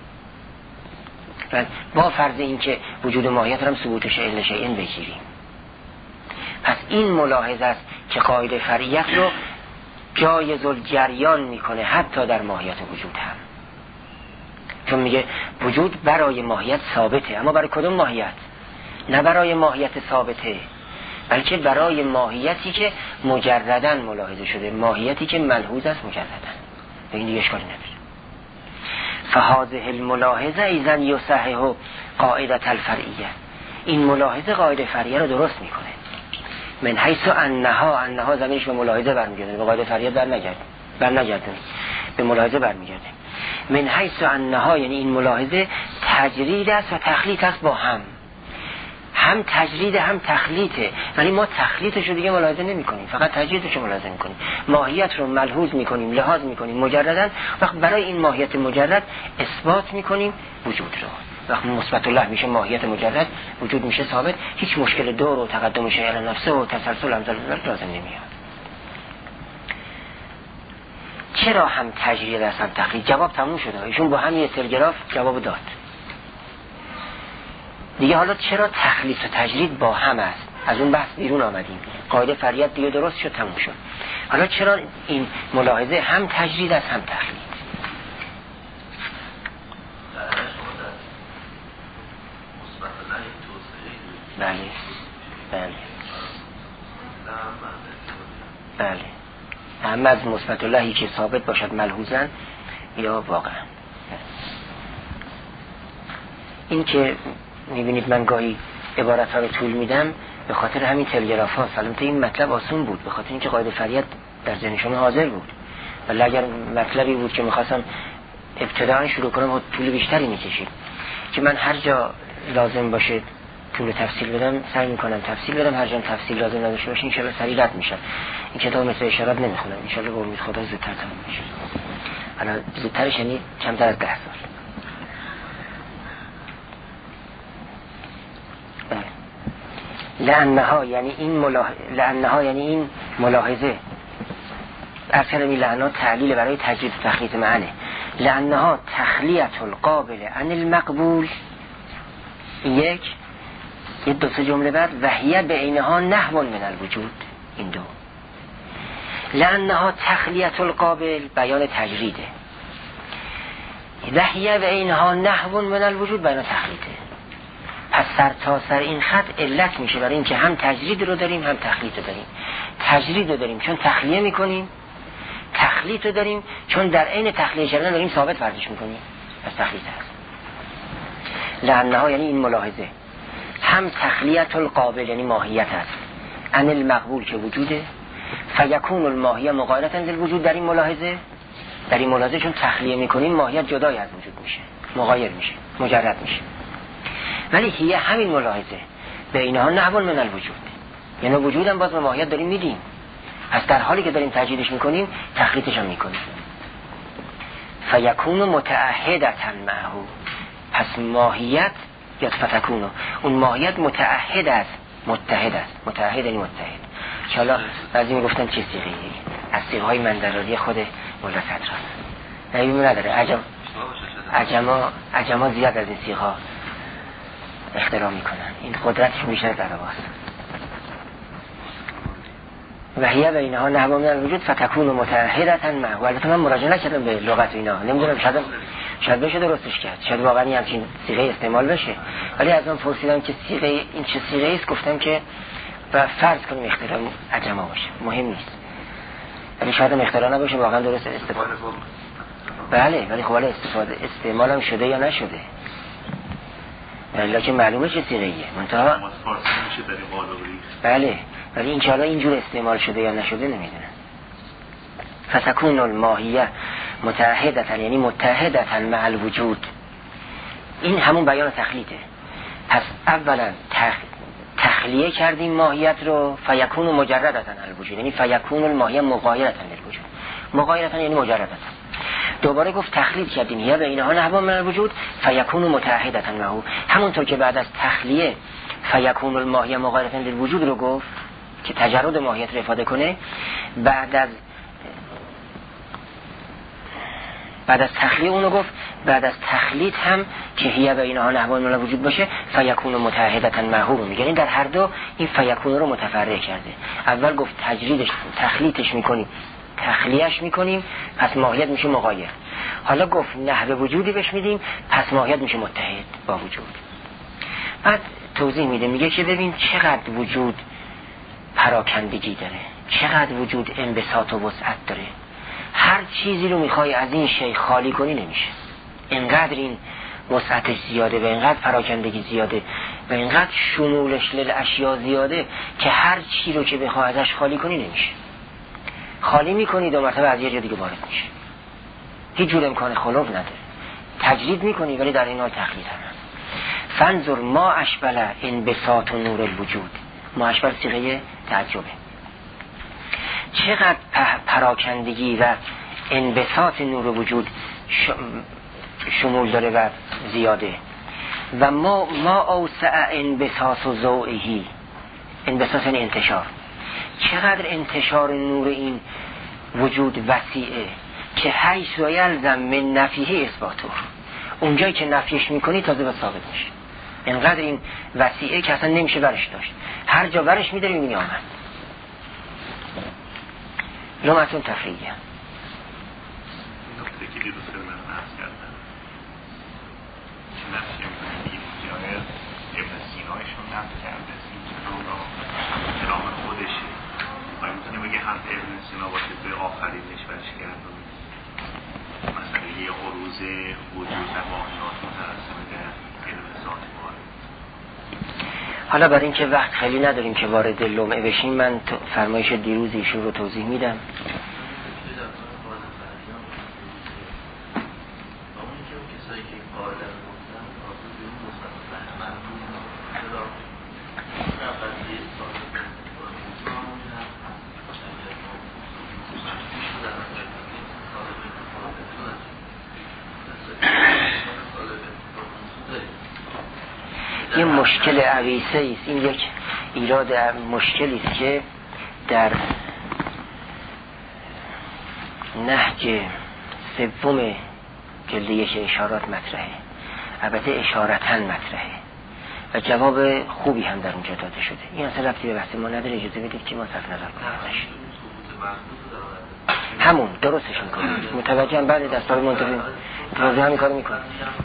با فرض این که وجود ماهیت هم ثبوت شیء لشیء بگیریم. پس این ملاحظه است که قاعده فرعیت رو جایز الجریان میکنه حتی در ماهیت وجود هم. چون میگه وجود برای ماهیت ثابته، اما برای کدوم ماهیت؟ نه برای ماهیت ثابته، بلکه برای ماهیتی که مجرداً ملاحظه شده، ماهیتی که ملحوظ است مجرداً. این دیگه اشکالی نداره. فهذه الملاحظه اذا یصحح قاعده الفرعیه، این ملاحظه قاعده فرعیه رو درست میکنه. من حیث انها زمینش به ملاحظه برمیگرده، به قاعده فرعیه برنگرده، به ملاحظه برمیگرده. من حیث انها یعنی این ملاحظه تجرید است و تخلیط است با هم تجرید هم تخلیطه، ولی ما تخلیطش رو دیگه ملاحظه نمی کنیم، فقط تجریدش رو ملاحظه می کنیم. ماهیت رو ملحوظ می کنیم، لحاظ می کنیم مجرداً، وقت برای این ماهیت مجرد اثبات می کنیم وجود رو. وقت مثبت الله میشه ماهیت مجرد، وجود میشه ثابت، هیچ مشکل دور و تقدم شیء علی نفسه و تسلسل امثال لازم نمیاد. چرا هم تجرید است هم تخلیط؟ جواب تموم شده، ایشون با همین تلگراف جواب داد. دیگه حالا چرا تخلیط و تجرید با هم است؟ از اون بحث بیرون آمدیم، قاعده فریت دیگه درست شد، تموم شد. حالا چرا این ملاحظه هم تجرید است هم تخلیط؟ بله هم از مثبت اللهی که ثابت باشد ملحوظاً یا واقعا. این که میبینید من گاهی عبارت ها رو طول میدم به خاطر همین تلگراف ها. البته این مطلب آسون بود به خاطر اینکه قاعده فریت در ذهن شما حاضر بود، ولی اگر مطلبی بود که میخواستم ابتداً شروع کنم و طول بیشتری میکشید، که من هر جا لازم باشه طول تفصیل بدم سعی میکنم تفصیل بدم، هر جا تفصیل لازم نداشته باشه ان شاء الله سریع رد میشه. این کتاب مثل اشارات نمیخونم ان شاء الله، به امید خدا زودتر تموم میشه. الان زودترش یعنی کمتر از 10 سال. لعنها یعنی این ملاحظه اصلا این لعنها تعلیل برای تجرید و تخلیط معنی. لعنها تخلیت القابل عن المقبول، یه دو سه جمله بعد وحیه به اینها نحو من الوجود، این دو. لعنها تخلیت القابل بیان تجریده، وحیه به اینها نحو من الوجود بیان تخلیطه. پس سر تا سر این خط علت میشه برای اینکه هم تجرید رو داریم هم تخلیط رو داریم. تجرید رو داریم چون تخلیه میکنیم، تخلیط رو داریم چون در عین تخلیه کردن داریم ثابت فرضش میکنیم، پس تخلیط هست. لعنها یعنی این ملاحظه هم تخلیت القابل یعنی ماهیت هست، عن المقبول که وجوده، فیکون الماهیه مغایرة للوجود. در این ملاحظه چون تخلیه میکنیم ماهیت جدای از وجود میشه، مغایر میشه، مجرد میشه. ولی هیه همین ملاحظه به اینها نحو من الوجود، یعنی وجودم باز به ماهیت داریم میدیم، پس در حالی که داریم تجریدش میکنیم تخلیطش هم میکنیم. فیکون متعهدتا معه، پس ماهیت یا فتکونو اون ماهیت متعهد است، متحد است. متعهد یعنی متحد. که حالا بعضی میگفتن چه صیغه‌ای؟ از صیغه‌های مندراری خود مولا صدرا نمیدونم نداره. عجما زیاد از این صیغه‌ها اختراع میکنن، این قدرتش بیشتر در آواست. وحیه به اینها نحو من الوجود فتکون متعهدتا معه. البته من مراجعه نکردم به لغت اینا، نمیدونم شاید بشه درستش کرد، شاید واقعا همچین صیغه استعمال بشه، ولی از اون پرسیدم که صیغه این چه صیغه است، گفتم که و فرض کنیم اختراع عجما باشه، مهم نیست، ولی شاید هم اختراع نباشه، واقعا درست استفاده. بله ولی خب استعمال هم شده یا نشده، لکن معلومه چه صیغه‌ایه منتها بله، ولی این حالا اینجور استعمال شده یا نشده نمیدونم. فتکون الماهیه متعهدتا یعنی متحدتا مع الوجود، این همون بیان تخلیطه. پس اولا تخلیه کردیم ماهیت رو، فیکون مجردتا الوجود، یعنی فیکون الماهیه مغایرتا للوجود. مغایرتا یعنی مجردتا. دوباره گفت تخلیط کردیم یا بینها نحو من الوجود فیکون متعهدتا معه، همونطور که بعد از تخلیه فیکون الماهیه مغایرتا للوجود رو گفت که تجرد ماهیت رو افاده کنه، بعد از تخلیه اونو گفت بعد از تخلیط هم که هیه به اینها نحو من الوجود باشه فیکون متعهدتا معه رو میگه. این در هر دو این فیکون رو متفرع کرده. اول گفت تجریدش تخلیطش میکنیم، تخلیهش میکنیم، پس ماهیت میشه مغایر. حالا گفت نحوه وجودی بهش میدیم، پس ماهیت میشه متحد با وجود. بعد توضیح میده، میگه که ببین چقدر وجود پراکندگی داره، چقدر وجود انبساط و وسعت داره. هر چیزی رو میخوای از این شی خالی کنی نمیشه. اینقدر این وسعتش زیاده و اینقدر پراکندگی زیاده و اینقدر شمولش للاشیا زیاده که هر چی رو که بخوای ازش خالی کنی نمیشه. خالی میکنی دو مرتبه از یه جا دیگه وارد میشه. هیچ جور امکان خلو نداره. تجرید میکنی ولی در این حال تقلید هم هست. فانظر ما اشبل انبساط و نور الوجود. ما اشبل صیغه تعجبه. چقدر پراکندگی و انبساط نور وجود شمول داره و زیاده. و ما اوسع انبساط و ضوئهی. انبساط یعنی انتشار. چقدر انتشار نور این وجود وسیعه که حیث و یلزم من نفیه اثباته. اونجایی که نفیش میکنی تازه به ثابت میشه. اینقدر این وسیعه که اصلا نمیشه برش داشت. هر جا برش میداری میبینی آمد. لومتون تفریعیه. نکته که دیروز من عرض کردم که نفی دیگه ابن سینایشون نفی کرده این رو کلام خودشه و میتونه بگه هم ابن سینا باشه به آخرینش برش کرده مثلا یه عروض وجود و ماهیات مترسمه در علم ذات وارد. حالا برای اینکه وقت خیلی نداریم که وارد لمعه بشیم، من فرمایش دیروز ایشون رو توضیح میدم. این مشکل عویسه است. این یک ایراد مشکلی است که در نهج سوم جلد 1 اشارات مطرحه. البته اشارتاً مطرحه و جواب خوبی هم در اونجا داده شده. این اصلا ربطی به بحث ما نداره. اجازه بدید که ما صرف نظر کنیم. همون درستش میکنیم. متوجهم. بعد دستور منتفی توضیح همین کارو میکنیم.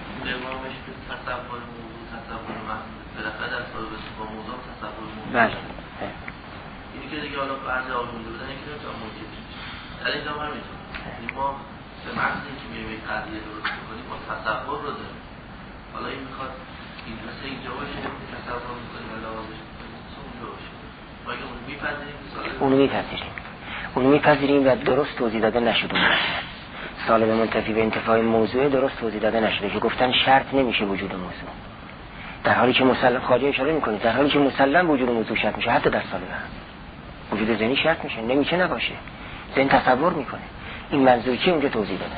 بله. اینی که دیگه حالا بعضی آزمونده بودن یکی رو تا موجود در اینجا هم همینطور. ما به محض اینکه میگیم یک قضیه درست میکنیم ما تصور رو داریم. حالا این میخواد این مثل اینجا باشه که تصور میکنیم و لحاظش میکنیم مثل اونجا باشه. ما اگه اونو میپذیریم اونو میپذیریم و درست توضیح داده نشد. سالب منتفی به انتفاع موضوع درست توضیح داده نشده که گفتن شرط نمیشه وجود موضوع، در حالی که مسلم خواجه اشاره میکنید در حالی که مسلم وجود موضوع شرط میشه. حتی در سالب هم وجود ذهنی شرط میشه، نمیشه نباشه، ذهن تصور میکنه. این منظور چیه اونجا توضیح دادن.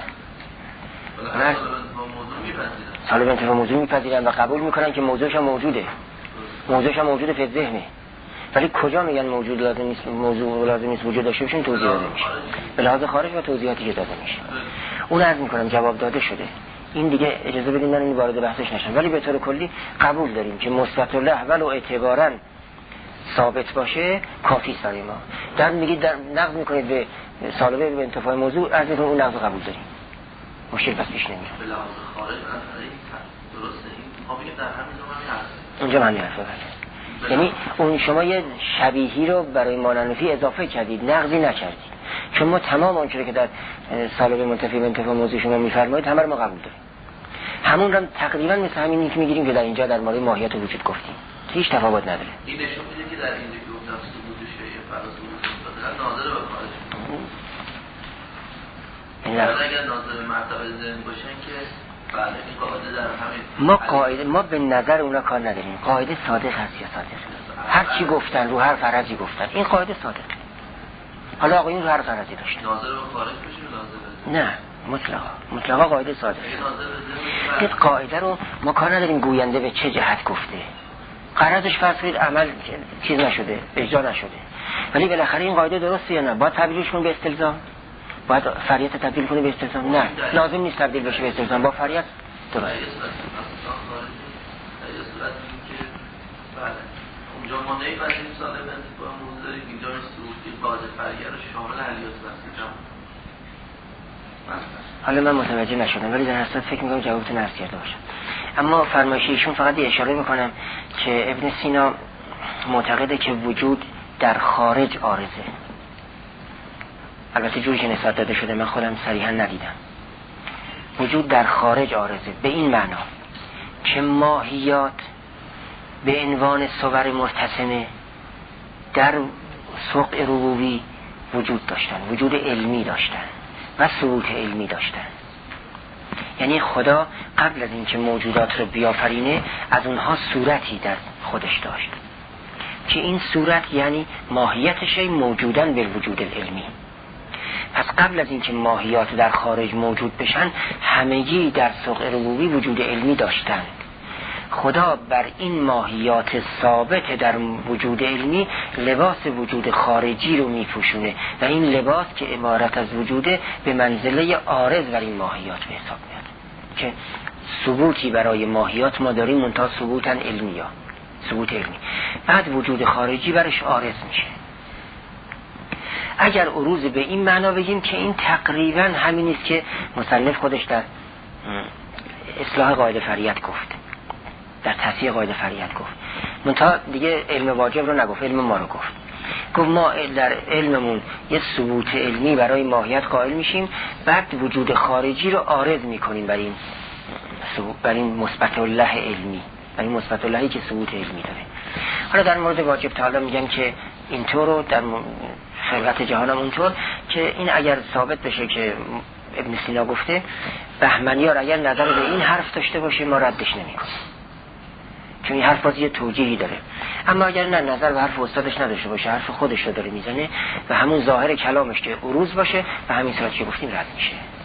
سالب انتفاع موضوع میپذیرن و قبول میکنن که موضوعش هم موجوده، موضوعش هم موجود فی ذهنه، ولی کجا میگن موجود لازم نیست، موضوع لازم نیست وجود داشته باشه توضیح داده میشه به لحاظ خارج و توضیحاتی که داده میشه. اون عرض میکنم جواب داده شده. این دیگه اجازه بدین من این وارد بحثش نشم، ولی به طور کلی قبول داریم که مثبت الاحول و اعتباراً ثابت باشه کافی است برای ما. در میگید در نقد میکنید به سالبه به انتفاع موضوع، از اون نقد قبول داریم، مشکل پس پیش نمیاد. به لحاظ خارج درسته این ما میگیم در همین زمان هست اونجا معنی حرفه بله. یعنی اون شما یه شبیهی رو برای ماننفی اضافه کردید، نقضی نکردید، چون ما تمام آنچه که در سالبه منتفی به انتفاع موضوع شما میفرمایید همه رو ما قبول داریم. همون رو تقریبا مثل همینی که میگیریم که در اینجا در مورد ماهیت وجود گفتیم، هیچ تفاوت نداره. این نشون میده که در اینجا که گفتم ثبوت شیء فراز وجود ناظر به خارج. اگر ناظر مرتبه ذهن باشن که بله این قاعده در همین ما به نظر اونا کار نداریم. قاعده صادق هست یا صادق؟ هر چی گفتن رو هر فرضی گفتن، این قاعده صادق. حالا آقایون رو هر فرضی داشتن. ناظر به خارج بشه ناظر نه مطلقا قاعده صادق. این قاعده رو ما کار نداریم گوینده به چه جهت گفته. قرارش فرض کنید عمل چیز نشده، اجرا نشده، ولی بالاخره این قاعده درسته یا نه؟ باید تبدیلش کنه به استلزام؟ باید فریت تبدیل کنه به استلزام؟ نه، لازم نیست تبدیل بشه به استلزام. با فریت درست. اونجا ما نمی‌پذیریم سالب انتفاع موضوع اینجا سعودی قاعده فریه رو شامل علیات بسیجم حالا من متوجه نشدم ولی در اصل فکر میکنم جوابتون عرض کرده باشم. اما فرمایش ایشون فقط اشاره میکنم که ابن سینا معتقده که وجود در خارج عارضه. البته جوری که نسبت داده شده من خودم صریحا ندیدم. وجود در خارج عارضه به این معنا که ماهیات به عنوان صور مرتسمه در سوق ربوبی وجود داشتن، وجود علمی داشتن و ثبوت علمی داشتن. یعنی خدا قبل از اینکه موجودات رو بیافرینه از اونها صورتی در خودش داشت که این صورت یعنی ماهیتش موجودن به وجود علمی. پس قبل از اینکه ماهیات در خارج موجود بشن همگی در سوق ربوبی وجود علمی داشتن. خدا بر این ماهیات ثابت در وجود علمی لباس وجود خارجی رو میپوشونه و این لباس که عبارت از وجوده به منزله عارض بر این ماهیات به حساب میاد که ثبوتی برای ماهیات ما داریم منتها ثبوتاً علمی ها، ثبوت علمی. بعد وجود خارجی برش عارض میشه. اگر عروض به این معنا بگیم که این تقریباً همین است که مصنف خودش در اصلاح قاعده فریت گفت، در تصحیح قاعده فریت گفت، منتها دیگه علم واجب رو نگفت، علم ما رو گفت ما در علممون یه ثبوت علمی برای ماهیت قائل میشیم، بعد وجود خارجی رو عارض میکنیم بر این مثبت الله علمی، بر این مثبت اللهی که ثبوت علمی داره. حالا در مورد واجب تعالی میگن که اینطور رو در خلقت جهانم اونطور که این اگر ثابت بشه که ابن سینا گفته، بهمنیار اگر نظر به این حرف داشته باشه ما ردش نمیکنیم چون این حرف باز یه توجیهی داره. اما اگر نه نظر به حرف استادش نداشته باشه، حرف خودش رو داره میزنه و همون ظاهر کلامش که عروض باشه و همین صورت که گفتیم رد میشه.